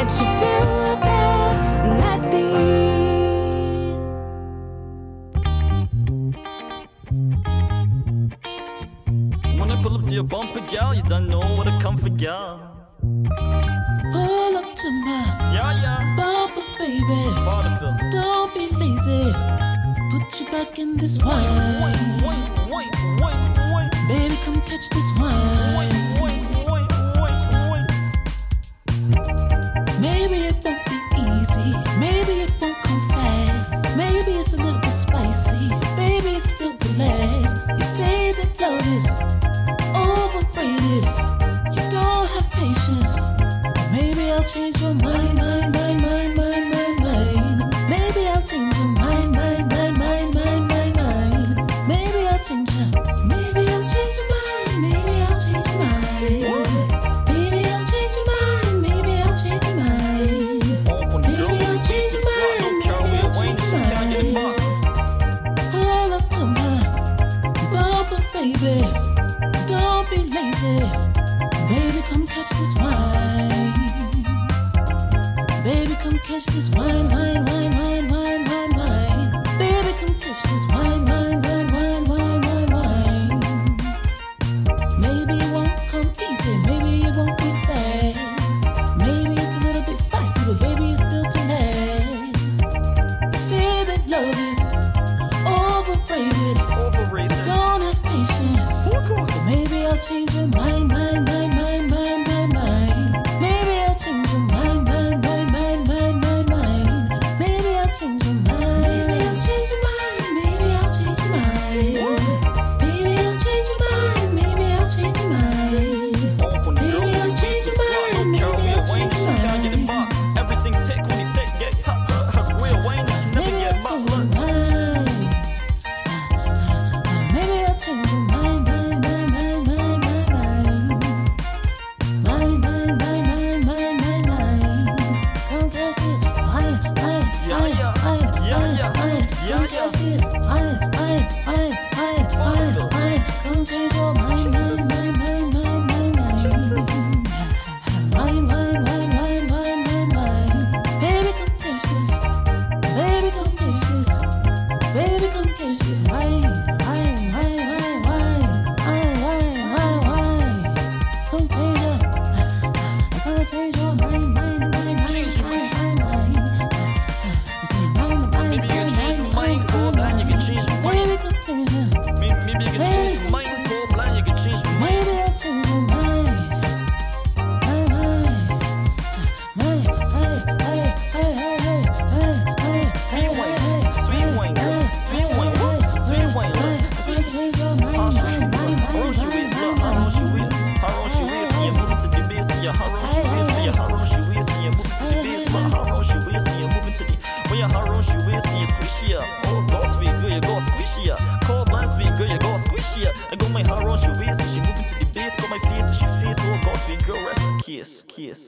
what you do about nothing. When I pull up to your bumper, gal, you don't know what I come for, gal. Pull up to my bumper, baby. Vaudeville. Don't be lazy. Put you back in this wine. Baby, come catch this wine. Maybe it won't be easy. Maybe it won't come fast. Maybe it's a little bit spicy. Baby, it's built to last. You say that love is overrated. You don't have patience. Maybe I'll change your mind. Maybe I'll change your mind. Maybe I'll change your mind. Maybe I'll change your mind. Maybe I'll change your mind. Maybe I'll change your mind. Maybe I'll change your mind. Maybe I'll change your mind. Pull up to my bumper, baby. Don't be lazy. Baby, come catch this wine. Baby, come catch this wine. Baby, come catch this wine. Maybe it won't come easy. Maybe it won't be fast. Maybe it's a little bit spicy, but baby, it's built to last. You say that love is overrated. Don't have patience. But maybe I'll change your mind. Maybe I'll change your mind. Maybe I'll change your mind. Maybe I'll change your mind. Maybe I'll change your mind. Maybe I'll change your mind. Maybe I'll change your mind. Maybe I'll change your mind. Everything tick when you tick, get cut. Real Wayne, she never Maybe get I'll change butt. your mind. Maybe I'll change your mind. Don't catch it. Don't catch this. Come change your mind. Baby, come catch this. Baby, come catch this. Baby, come catch this. Come change your mind. Change your mind. Maybe you can change your mind, cold blind, you can change your mind. Baby, come change your Maybe you can change your mind, cold blind, you can change your mind. Maybe I'll change your mind. Sweet wine, girl. Sweet wine. Change your mind. How roll she is, look, how roll she is. How roll she is, and you're moving to the bass, and how roll she is, and how roll she is, and you're moving to the bass, but how roll she is, and you're moving to the, when you how roll she is, and you squishy up. Oh, go sweet girl, you go squishy up. Cold blind sweet girl, you go squishy up. I go my how roll she is, and she moving to the bass, got my face, and she face, oh, go sweet girl, rest the kiss.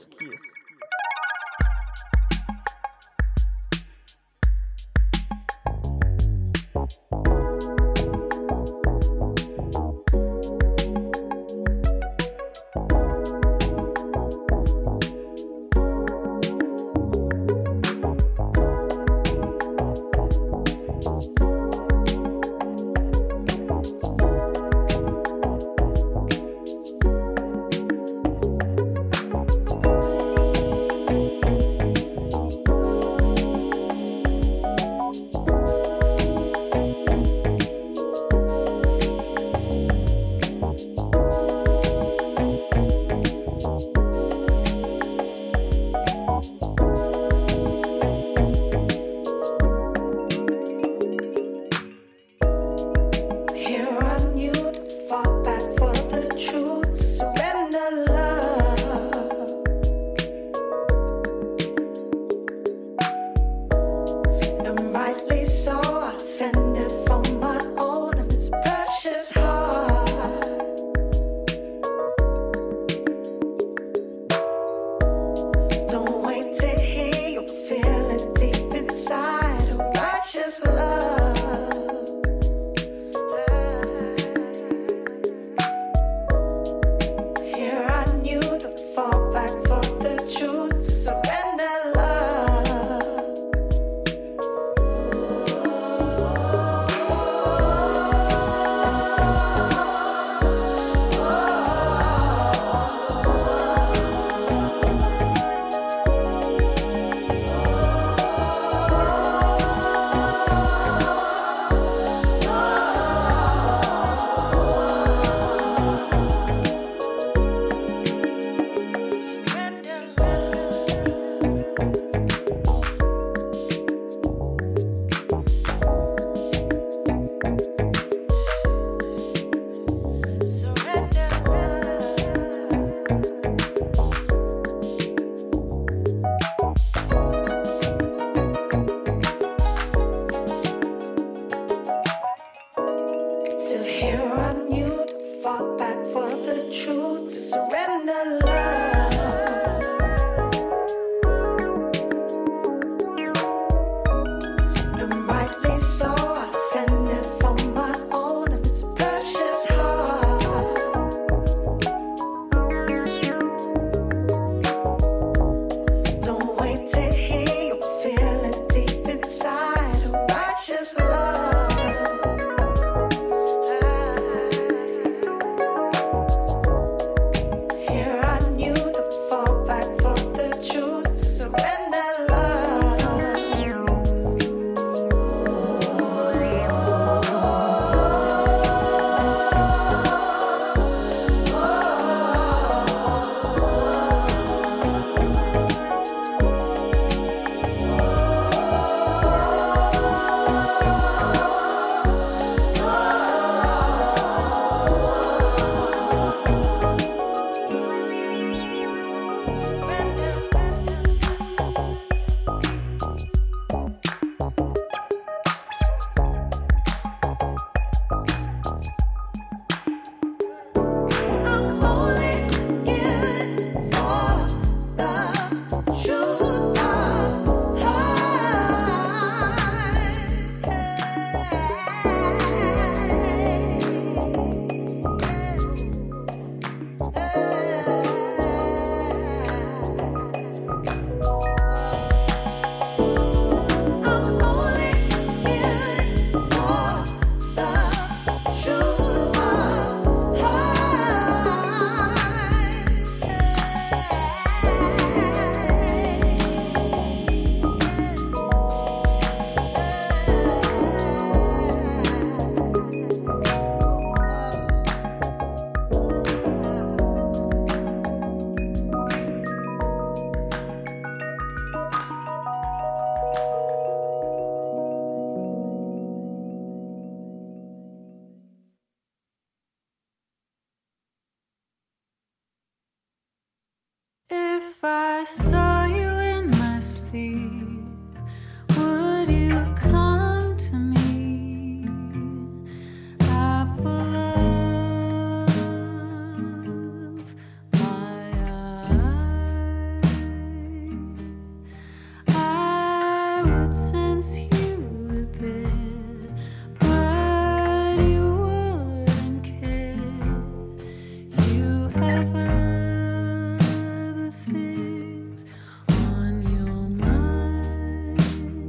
would sense you were there, but you wouldn't care. You have other things on your mind.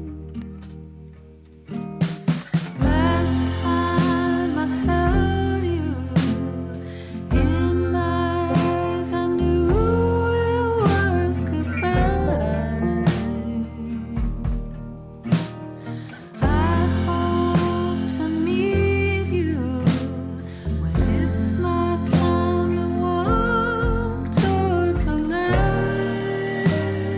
Last time I held you in my eyes, I knew it was goodbye. I hope to meet you when it's my time to walk toward the light.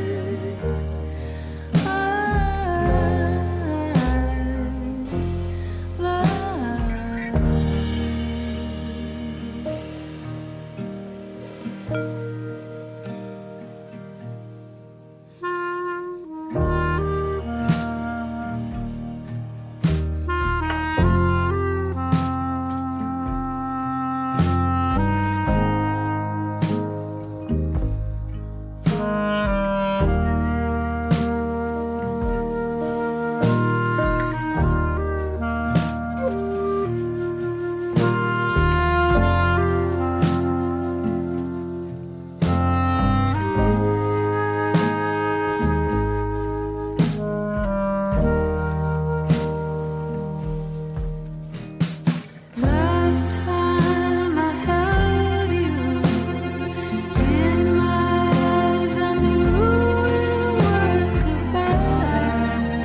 Last time I held you in my eyes, I knew it was goodbye.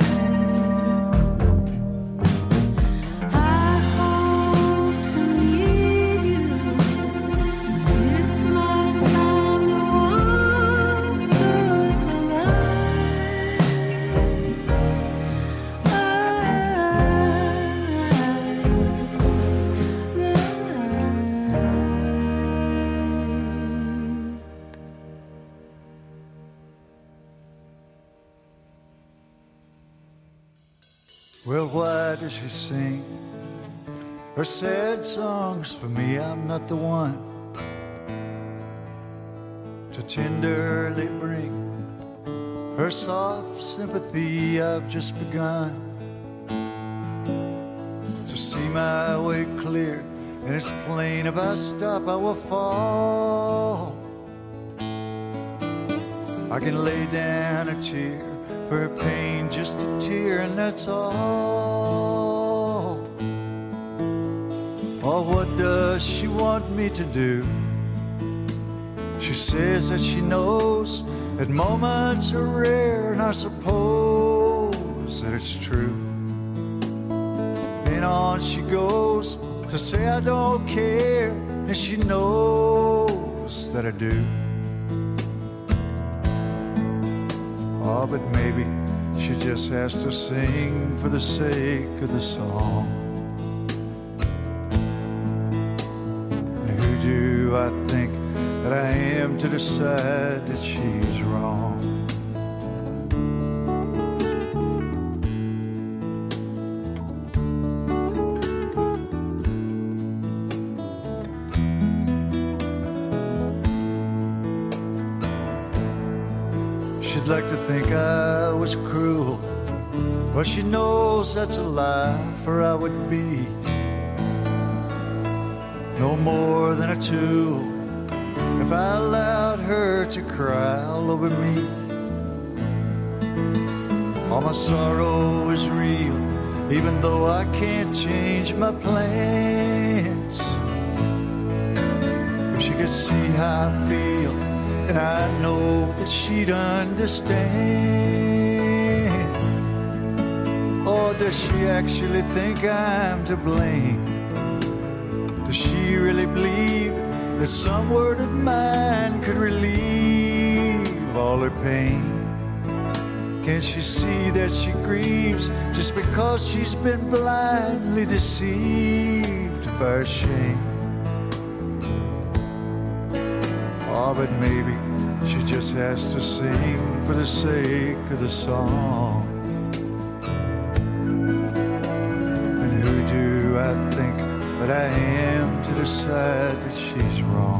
I hope to meet you when it's my time to walk toward the light. Well, why does she sing her sad songs for me? I'm not the one to tenderly bring her soft sympathy. I've just begun to see my way clear, and it's plain if I stop I will fall. I can lay down a tear for her pain, just a tear, and that's all. Oh, what does she want me to do? She says that she knows that moments are rare, and I suppose that it's true. Then on she goes to say I don't care, and she knows that I do. Oh, but maybe she just has to sing for the sake of the song. And who do I think that I am to decide that she's wrong? She'd like to think I was cruel, but she knows that's a lie, for I would be no more than a tool if I allowed her to cry all over me. All my sorrow is real, even though I can't change my plans. If she could see how I feel, and I know that she'd understand. Or does she actually think I'm to blame? Does she really believe that some word of mine could relieve all her pain? Can't she see that she grieves just because she's been blindly deceived by her shame? Oh, but maybe she just has to sing for the sake of the song. And who do I think that I am to decide that she's wrong?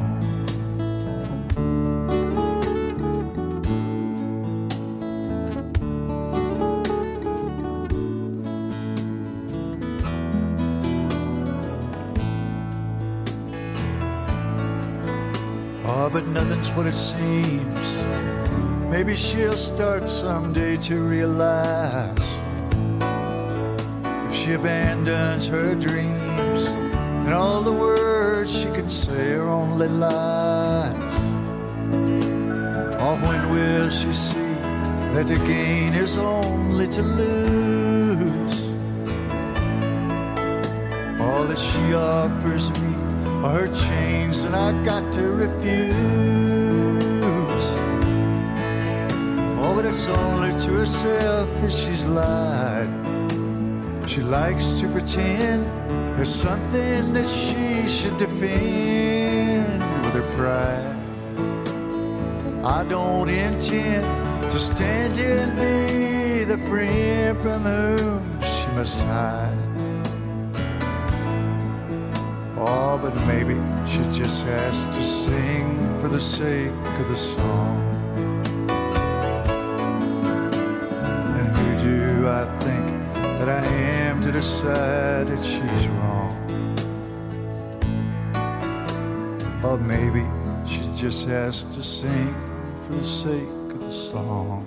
Oh, but nothing's what it seems. Maybe she'll start someday to realize if she abandons her dreams and all the words she can say are only lies. Oh, when will she see that to gain is only to lose? All that she offers me are her chains, and I got to refuse. Oh, but it's only to herself that she's lied. She likes to pretend there's something that she should defend with her pride. I don't intend to stand here and be the friend from whom she must hide. Oh, but maybe she just has to sing for the sake of the song. And who do I think that I am to decide that she's wrong? Or maybe she just has to sing for the sake of the song.